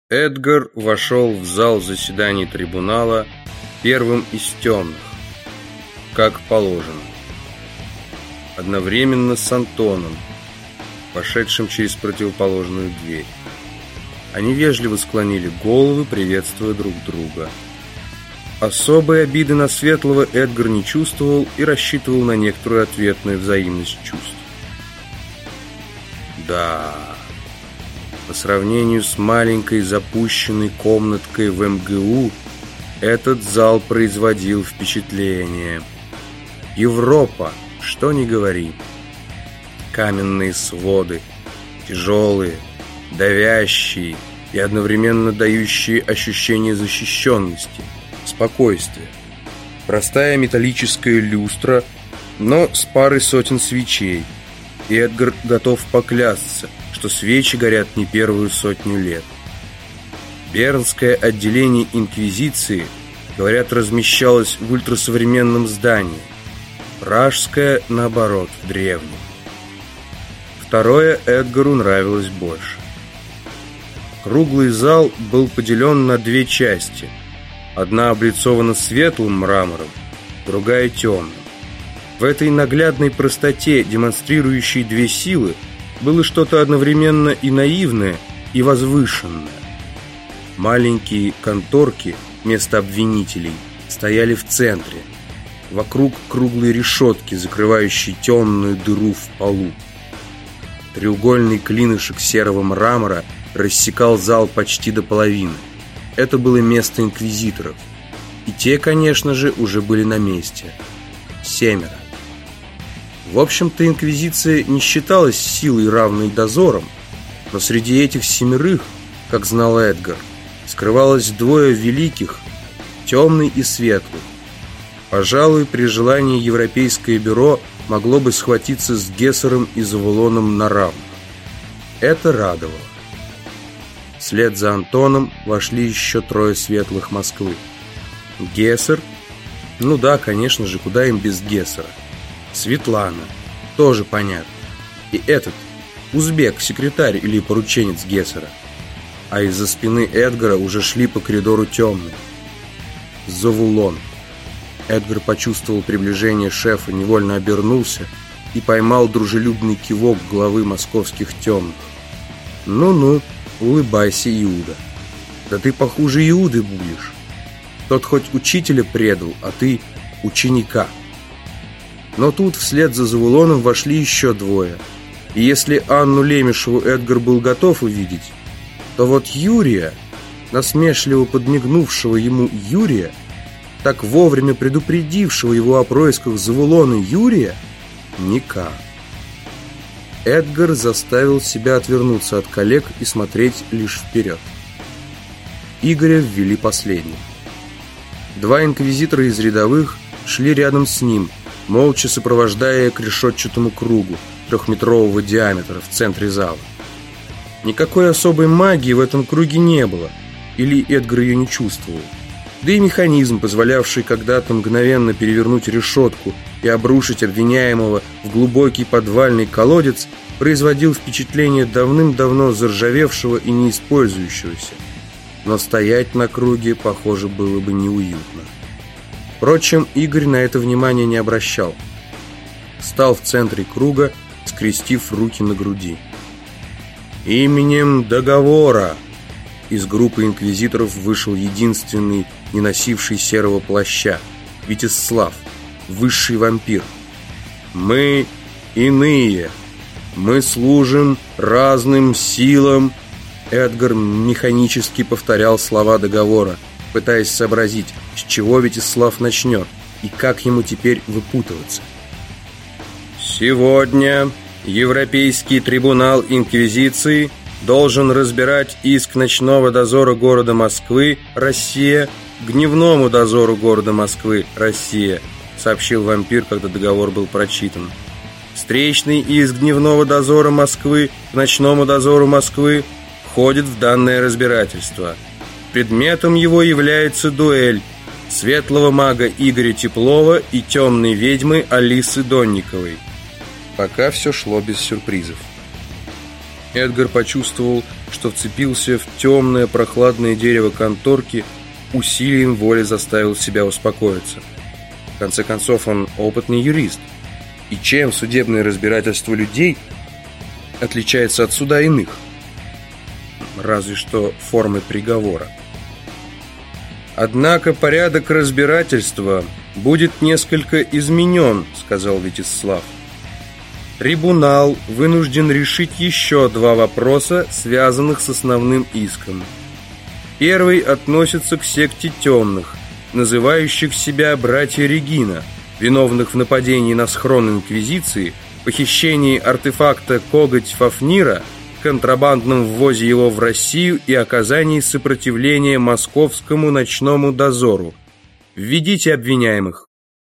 Эдгар вошел в зал заседаний трибунала первым из темных, как положено, одновременно с Антоном, вошедшим через противоположную дверь. Они вежливо склонили головы, приветствуя друг друга. Особой обиды на Светлого Эдгар не чувствовал и рассчитывал на некоторую ответную взаимность чувств. Да, по сравнению с маленькой запущенной комнаткой в МГУ, этот зал производил впечатление. Европа, что ни говори. Каменные своды, тяжелые, давящие и одновременно дающие ощущение защищенности, спокойствия. Простая металлическая люстра, но с парой сотен свечей. И Эдгар готов поклясться, что свечи горят не первую сотню лет. Бернское отделение Инквизиции, говорят, размещалось в ультрасовременном здании. Пражское, наоборот, в древнем. Второе Эдгару нравилось больше. Круглый зал был поделен на две части. Одна облицована светлым мрамором, другая темным. В этой наглядной простоте, демонстрирующей две силы, было что-то одновременно и наивное, и возвышенное. Маленькие конторки вместо обвинителей стояли в центре, вокруг круглой решетки, закрывающей темную дыру в полу. Треугольный клинышек серого мрамора рассекал зал почти до половины. Это было место инквизиторов. И те, конечно же, уже были на месте. 7. В общем-то, инквизиция не считалась силой, равной дозорам, но среди этих 7, как знал Эдгар, скрывалось двое великих, темный и светлый. Пожалуй, при желании Европейское бюро могло бы схватиться с Гессером и Завулоном на равных. Это радовало. Вслед за Антоном вошли еще 3 светлых Москвы. Гессер? Ну да, конечно же, куда им без Гессера. Светлана, тоже понятно. И этот, узбек, секретарь или порученец Гессера. А из-за спины Эдгара уже шли по коридору темные. Завулон. Эдгар почувствовал приближение шефа, невольно обернулся и поймал дружелюбный кивок главы московских темных. Ну-ну, улыбайся, Иуда. Да ты похуже Иуды будешь. Тот хоть учителя предал, а ты ученика. Но тут вслед за Завулоном вошли еще 2. И если Анну Лемешеву Эдгар был готов увидеть, то вот Юрия, насмешливо подмигнувшего ему Юрия, так вовремя предупредившего его о происках Завулона Юрия, никак. Эдгар заставил себя отвернуться от коллег и смотреть лишь вперед. Игоря ввели последним. 2 инквизитора из рядовых шли рядом с ним, молча сопровождая к решетчатому кругу 3-метрового диаметра в центре зала. Никакой особой магии в этом круге не было, или Эдгар ее не чувствовал. Да и механизм, позволявший когда-то мгновенно перевернуть решетку и обрушить обвиняемого в глубокий подвальный колодец, производил впечатление давным-давно заржавевшего и неиспользующегося. Но стоять на круге, похоже, было бы неуютно. Впрочем, Игорь на это внимание не обращал. Стал в центре круга, скрестив руки на груди. «Именем договора!» Из группы инквизиторов вышел единственный, не носивший серого плаща, Витислав, высший вампир. «Мы иные. Мы служим разным силам». Эдгар механически повторял слова договора, пытаясь сообразить, с чего Витислав начнет и как ему теперь выпутываться. «Сегодня Европейский трибунал Инквизиции должен разбирать иск ночного дозора города Москвы, Россия, к дневному дозору города Москвы, Россия», сообщил вампир, когда договор был прочитан. «Встречный иск дневного дозора Москвы к ночному дозору Москвы входит в данное разбирательство. Предметом его является дуэль светлого мага Игоря Теплова и темной ведьмы Алисы Донниковой». Пока все шло без сюрпризов. Эдгар почувствовал, что вцепился в темное прохладное дерево конторки, усилием воли заставил себя успокоиться. В конце концов, он опытный юрист. И чем судебное разбирательство людей отличается от суда иных? Разве что формой приговора. «Однако порядок разбирательства будет несколько изменен», — сказал Вячеслав. «Трибунал вынужден решить еще два вопроса, связанных с основным иском. Первый относится к секте темных, называющих себя братья Регина, виновных в нападении на схрон Инквизиции, похищении артефакта «Коготь Фафнира», контрабандном ввозе его в Россию и оказании сопротивления московскому ночному дозору. Введите обвиняемых».